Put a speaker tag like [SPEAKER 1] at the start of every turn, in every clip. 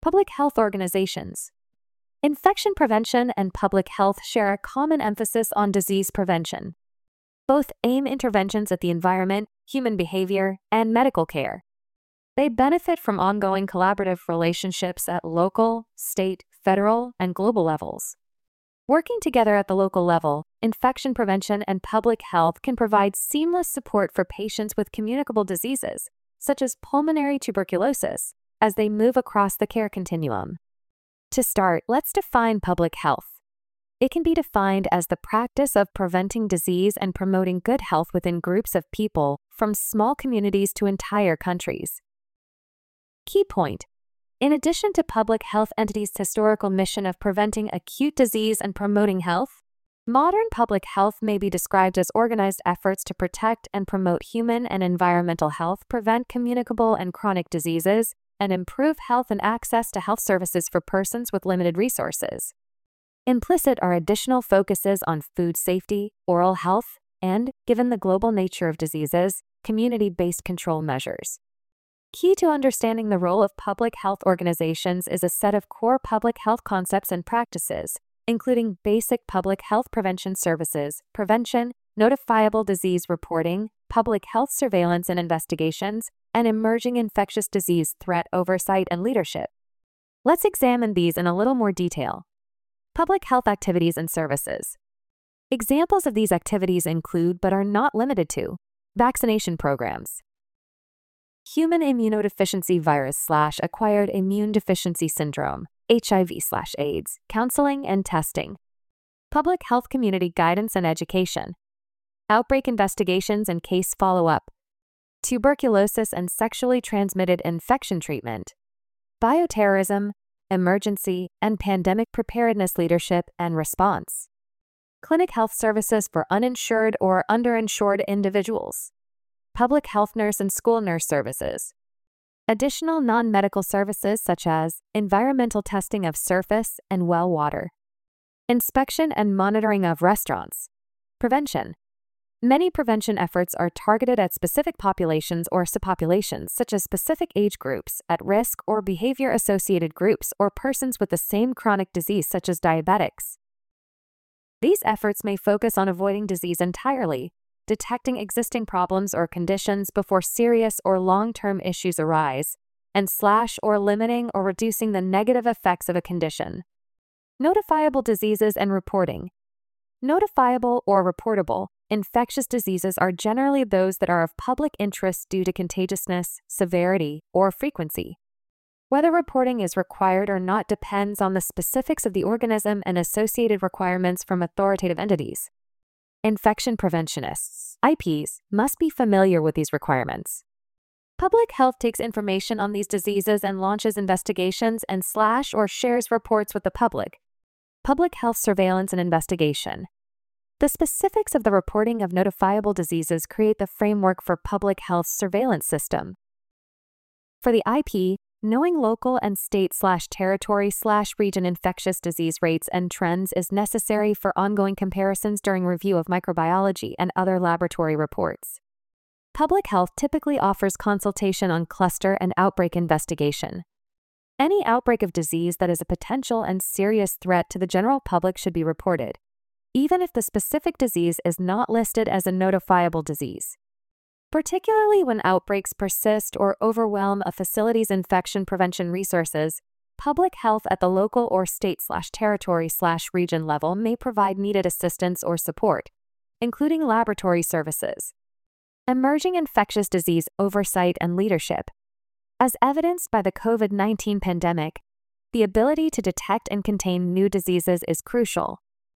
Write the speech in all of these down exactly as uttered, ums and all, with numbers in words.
[SPEAKER 1] Public health organizations. Infection prevention and public health share a common emphasis on disease prevention. Both aim interventions at the environment, human behavior, and medical care. They benefit from ongoing collaborative relationships at local, state, federal, and global levels. Working together at the local level, infection prevention and public health can provide seamless support for patients with communicable diseases, such as pulmonary tuberculosis, as they move across the care continuum. To start, let's define public health. It can be defined as the practice of preventing disease and promoting good health within groups of people, from small communities to entire countries. Key point. In addition to public health entities' historical mission of preventing acute disease and promoting health, modern public health may be described as organized efforts to protect and promote human and environmental health, prevent communicable and chronic diseases, and improve health and access to health services for persons with limited resources. Implicit are additional focuses on food safety, oral health, and, given the global nature of diseases, community-based control measures. Key to understanding the role of public health organizations is a set of core public health concepts and practices, including basic public health prevention services, prevention, notifiable disease reporting, public health surveillance and investigations, and emerging infectious disease threat oversight and leadership. Let's examine these in a little more detail. Public health activities and services. Examples of these activities include, but are not limited to, vaccination programs, human immunodeficiency virus slash acquired immune deficiency syndrome, H I V slash AIDS, counseling and testing, public health community guidance and education, outbreak investigations and case follow-up, tuberculosis and sexually transmitted infection treatment, bioterrorism, emergency and pandemic preparedness leadership and response, clinic health services for uninsured or underinsured individuals, public health nurse and school nurse services, additional non-medical services such as environmental testing of surface and well water, inspection and monitoring of restaurants, prevention. Many prevention efforts are targeted at specific populations or subpopulations, such as specific age groups, at risk or behavior-associated groups, or persons with the same chronic disease such as diabetics. These efforts may focus on avoiding disease entirely, detecting existing problems or conditions before serious or long-term issues arise, and slash or limiting or reducing the negative effects of a condition. Notifiable diseases and reporting. Notifiable or reportable infectious diseases are generally those that are of public interest due to contagiousness, severity, or frequency. Whether reporting is required or not depends on the specifics of the organism and associated requirements from authoritative entities. Infection preventionists, I Ps, must be familiar with these requirements. Public health takes information on these diseases and launches investigations and slash or shares reports with the public. Public health surveillance and investigation. The specifics of the reporting of notifiable diseases create the framework for public health surveillance system. For the I P, knowing local and state slash territory slash region infectious disease rates and trends is necessary for ongoing comparisons during review of microbiology and other laboratory reports. Public health typically offers consultation on cluster and outbreak investigation. Any outbreak of disease that is a potential and serious threat to the general public should be reported, even if the specific disease is not listed as a notifiable disease. Particularly when outbreaks persist or overwhelm a facility's infection prevention resources, public health at the local or state slash territory slash region level may provide needed assistance or support, including laboratory services. Emerging infectious disease oversight and leadership. As evidenced by the COVID nineteen pandemic, the ability to detect and contain new diseases is crucial.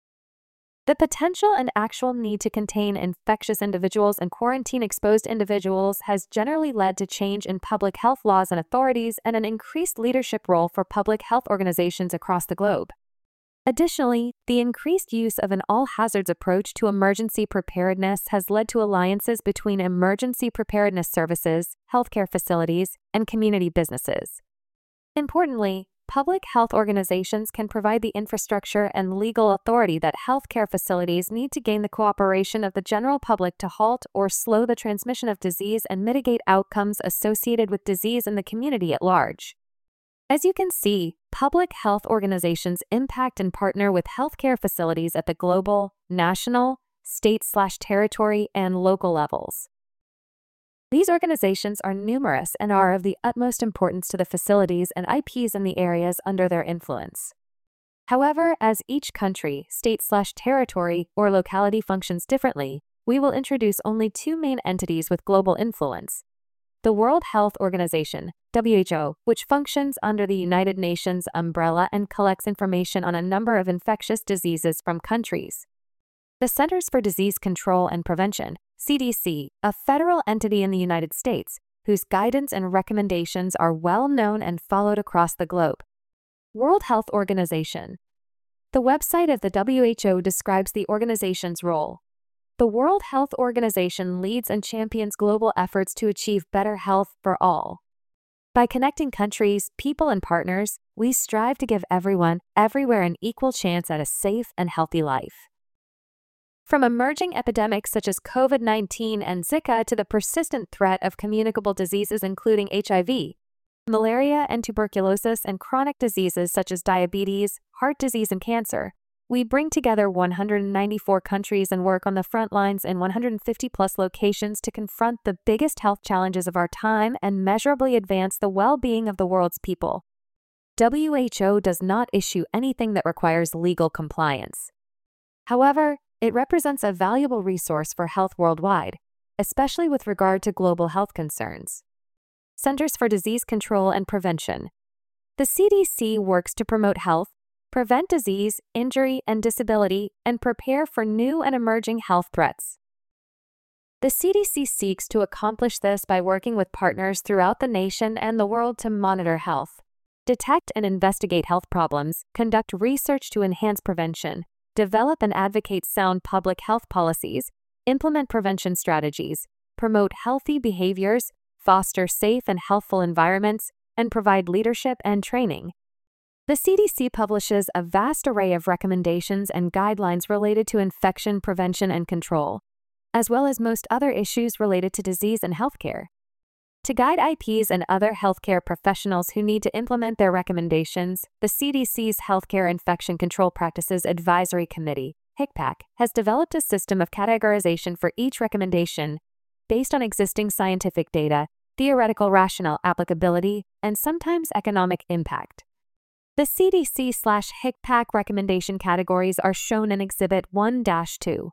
[SPEAKER 1] The potential and actual need to contain infectious individuals and quarantine exposed individuals has generally led to change in public health laws and authorities and an increased leadership role for public health organizations across the globe. Additionally, the increased use of an all-hazards approach to emergency preparedness has led to alliances between emergency preparedness services, healthcare facilities, and community businesses. Importantly, public health organizations can provide the infrastructure and legal authority that healthcare facilities need to gain the cooperation of the general public to halt or slow the transmission of disease and mitigate outcomes associated with disease in the community at large. As you can see, public health organizations impact and partner with healthcare facilities at the global, national, state/territory, and local levels. These organizations are numerous and are of the utmost importance to the facilities and I Ps in the areas under their influence. However, as each country, state/territory, or locality functions differently, we will introduce only two main entities with global influence. The World Health Organization, W H O, which functions under the United Nations umbrella and collects information on a number of infectious diseases from countries. The Centers for Disease Control and Prevention, C D C, a federal entity in the United States, whose guidance and recommendations are well known and followed across the globe. World Health Organization. The website of the W H O describes the organization's role. The World Health Organization leads and champions global efforts to achieve better health for all. By connecting countries, people, and partners, we strive to give everyone, everywhere, an equal chance at a safe and healthy life. From emerging epidemics such as COVID nineteen and Zika to the persistent threat of communicable diseases including H I V, malaria and tuberculosis, and chronic diseases such as diabetes, heart disease, and cancer, we bring together one hundred ninety-four countries and work on the front lines in one hundred fifty plus locations to confront the biggest health challenges of our time and measurably advance the well-being of the world's people. W H O does not issue anything that requires legal compliance. However, it represents a valuable resource for health worldwide, especially with regard to global health concerns. Centers for Disease Control and Prevention. The C D C works to promote health, prevent disease, injury, and disability, and prepare for new and emerging health threats. The C D C seeks to accomplish this by working with partners throughout the nation and the world to monitor health, detect and investigate health problems, conduct research to enhance prevention, develop and advocate sound public health policies, implement prevention strategies, promote healthy behaviors, foster safe and healthful environments, and provide leadership and training. The C D C publishes a vast array of recommendations and guidelines related to infection prevention and control, as well as most other issues related to disease and healthcare. To guide I Ps and other healthcare professionals who need to implement their recommendations, the C D C's Healthcare Infection Control Practices Advisory Committee, HICPAC, has developed a system of categorization for each recommendation based on existing scientific data, theoretical rationale applicability, and sometimes economic impact. The C D C/HICPAC recommendation categories are shown in Exhibit one dash two.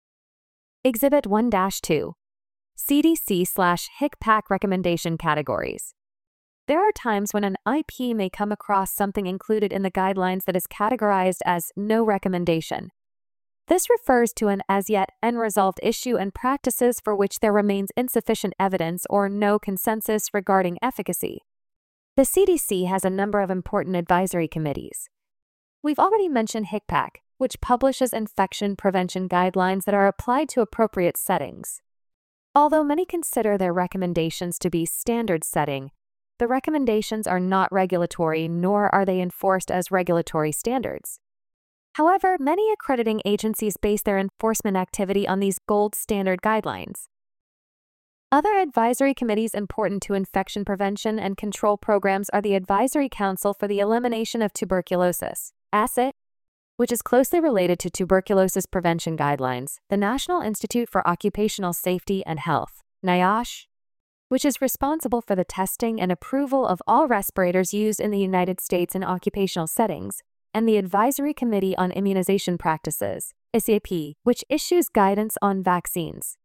[SPEAKER 1] Exhibit one dash two. C D C/HICPAC recommendation categories. There are times when an I P may come across something included in the guidelines that is categorized as no recommendation. This refers to an as yet unresolved issue and practices for which there remains insufficient evidence or no consensus regarding efficacy. The C D C has a number of important advisory committees. We've already mentioned HICPAC, which publishes infection prevention guidelines that are applied to appropriate settings. Although many consider their recommendations to be standard setting, the recommendations are not regulatory nor are they enforced as regulatory standards. However, many accrediting agencies base their enforcement activity on these gold standard guidelines. Other advisory committees important to infection prevention and control programs are the Advisory Council for the Elimination of Tuberculosis, A C I T, which is closely related to tuberculosis prevention guidelines, the National Institute for Occupational Safety and Health, NIOSH, which is responsible for the testing and approval of all respirators used in the United States in occupational settings, and the Advisory Committee on Immunization Practices, I C I P, which issues guidance on vaccines.